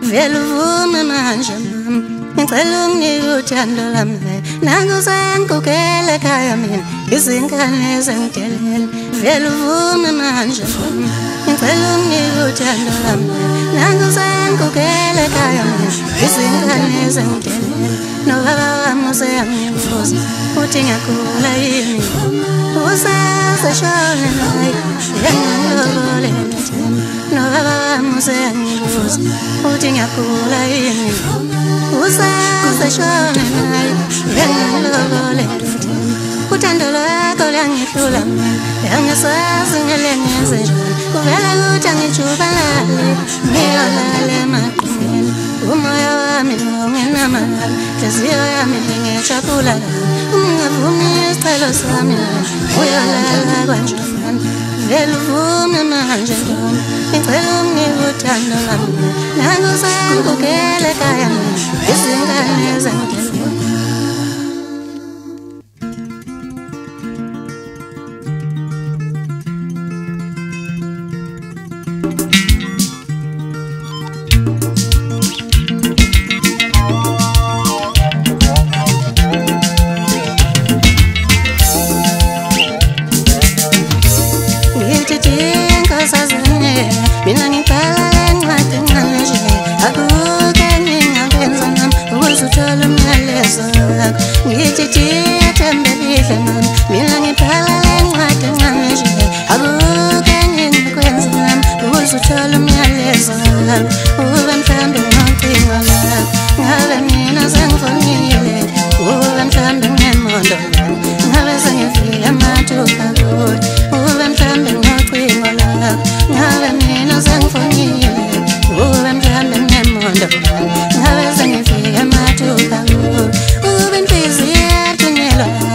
vele uvume manje mama ngicela unginike uthando lami nangusengikukele ekhaya mina izingane zengidelela vele uvume manje mama ngicela unginike uthando lami nangusengikukele ekhaya mina izingane zengidelela nobaba wami useyangibuza uthi ngiyagula yini usaseshone naye yangilobole nobaba wami useyangibuza uthi ngiyagula yini usaseshone naye yangilobole uthando lwakho luyangihlula yangisazi ngelengenze njani kuvela ukuthi angijubalale ngiyolala emaqingeni umoya wami ungenamali inhliziyo yami ngijabula ungavumi isicelo sami uyolala kanjani vele uvume manje ntombi ngicela unginike uthando lami nangusengikukele ekhaya mina izingane zengidelela mina ngibhala lencwadi ngamanje akuke ngingakwenza nami ukuze uthole umyalezo wakho ngithi thembe lihle mama mina ngibhala lencwadi ngamanje akuke ngingakwenza nami ukuze uthole umyalezo wakho ube mhlambe ngocingo lakho ngabe mina sengifonile ube mhlambe ngemondo ngabe sengifike mathupha kuwe ube mhlambe ngocingo lakho ngabe mina sengifonile ube mhlambe ngemondo ngabe sengifike mathupha kuwe ube inhliziyo yathunyelwa